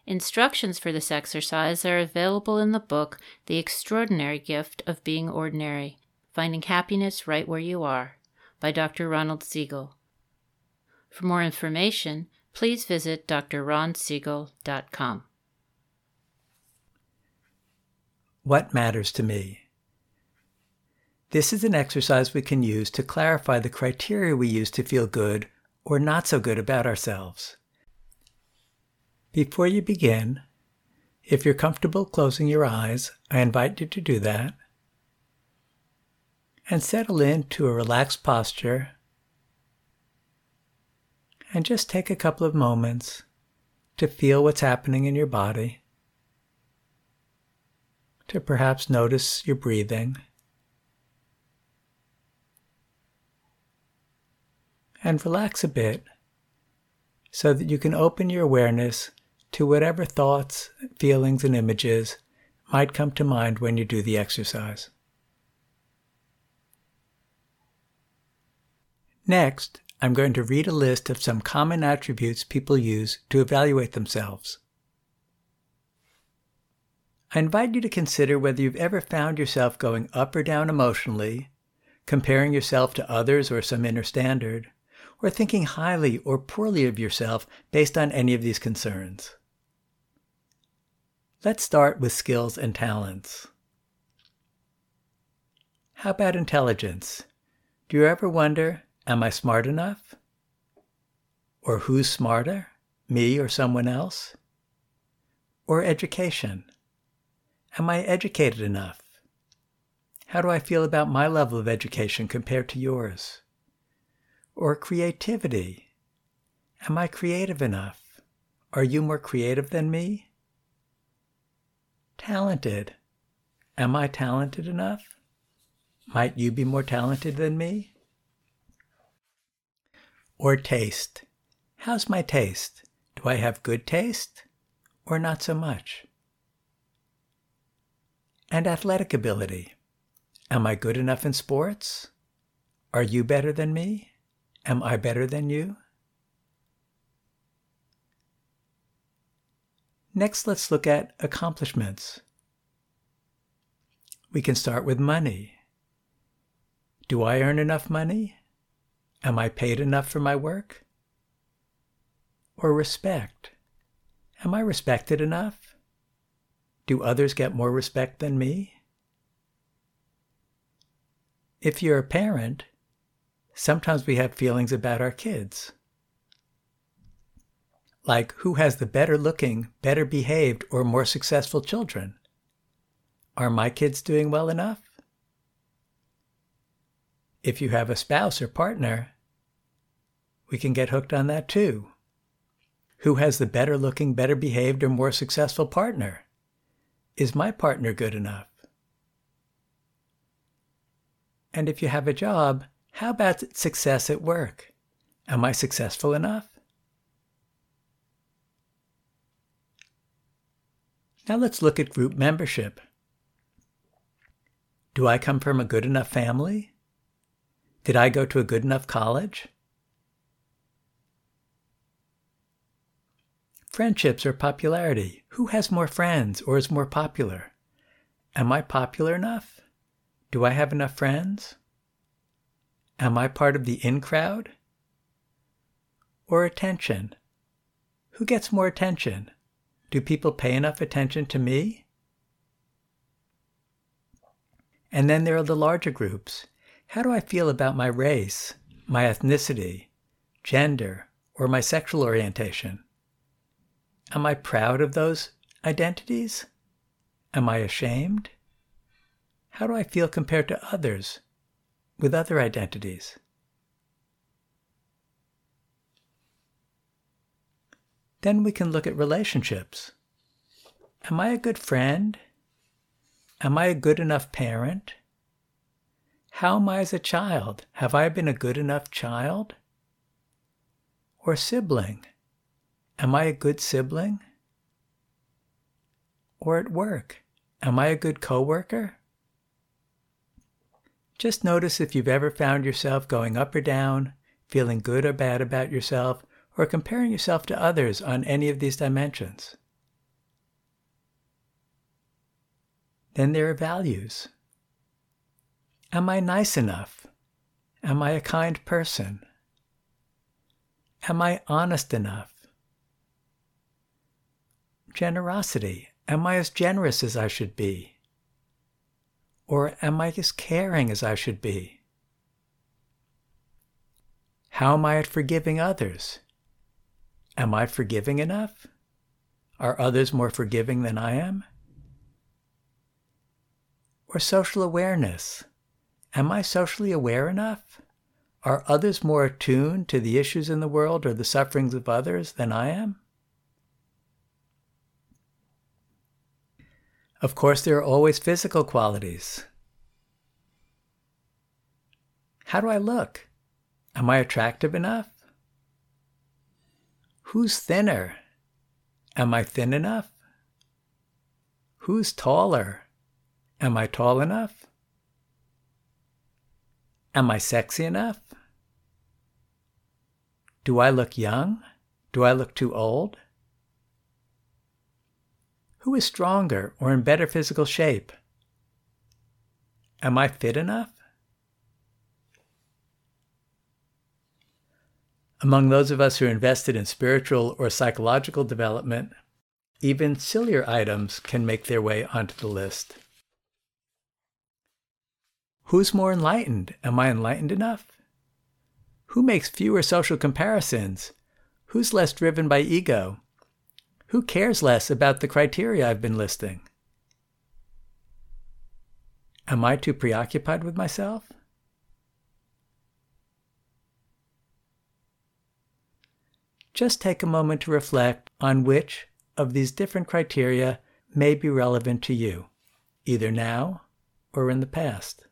Instructions for this exercise are available in the book, The Extraordinary Gift of Being Ordinary, Finding Happiness Right Where You Are, by Dr. Ronald Siegel. For more information, please visit drronsiegel.com. What matters to me? This is an exercise we can use to clarify the criteria we use to feel good or not so good about ourselves. Before you begin, if you're comfortable closing your eyes, I invite you to do that. And settle into a relaxed posture. And just take a couple of moments to feel what's happening in your body. To perhaps notice your breathing. And relax a bit so that you can open your awareness to whatever thoughts, feelings, and images might come to mind when you do the exercise. Next, I'm going to read a list of some common attributes people use to evaluate themselves. I invite you to consider whether you've ever found yourself going up or down emotionally, comparing yourself to others or some inner standard, or thinking highly or poorly of yourself based on any of these concerns. Let's start with skills and talents. How about intelligence? Do you ever wonder, am I smart enough? Or who's smarter, me or someone else? Or education? Am I educated enough? How do I feel about my level of education compared to yours? Or creativity? Am I creative enough? Are you more creative than me? Talented. Am I talented enough? Might you be more talented than me? Or taste. How's my taste? Do I have good taste? Or not so much? And athletic ability. Am I good enough in sports? Are you better than me? Am I better than you? Next, let's look at accomplishments. We can start with money. Do I earn enough money? Am I paid enough for my work? Or respect. Am I respected enough? Do others get more respect than me? If you're a parent, sometimes we have feelings about our kids. Like, who has the better looking, better behaved, or more successful children? Are my kids doing well enough? If you have a spouse or partner, we can get hooked on that too. Who has the better looking, better behaved, or more successful partner? Is my partner good enough? And if you have a job, how about success at work? Am I successful enough? Now let's look at group membership. Do I come from a good enough family? Did I go to a good enough college? Friendships or popularity. Who has more friends or is more popular? Am I popular enough? Do I have enough friends? Am I part of the in crowd? Or attention. Who gets more attention? Do people pay enough attention to me? And then there are the larger groups. How do I feel about my race, my ethnicity, gender, or my sexual orientation? Am I proud of those identities? Am I ashamed? How do I feel compared to others with other identities? Then we can look at relationships. Am I a good friend? Am I a good enough parent? How am I as a child? Have I been a good enough child? Or sibling? Am I a good sibling? Or at work? Am I a good coworker? Just notice if you've ever found yourself going up or down, feeling good or bad about yourself, or comparing yourself to others on any of these dimensions. Then there are values. Am I nice enough? Am I a kind person? Am I honest enough? Generosity. Am I as generous as I should be? Or am I as caring as I should be? How am I at forgiving others? Am I forgiving enough? Are others more forgiving than I am? Or social awareness. Am I socially aware enough? Are others more attuned to the issues in the world or the sufferings of others than I am? Of course, there are always physical qualities. How do I look? Am I attractive enough? Who's thinner? Am I thin enough? Who's taller? Am I tall enough? Am I sexy enough? Do I look young? Do I look too old? Who is stronger or in better physical shape? Am I fit enough? Among those of us who are invested in spiritual or psychological development, even sillier items can make their way onto the list. Who's more enlightened? Am I enlightened enough? Who makes fewer social comparisons? Who's less driven by ego? Who cares less about the criteria I've been listing? Am I too preoccupied with myself? Just take a moment to reflect on which of these different criteria may be relevant to you, either now or in the past.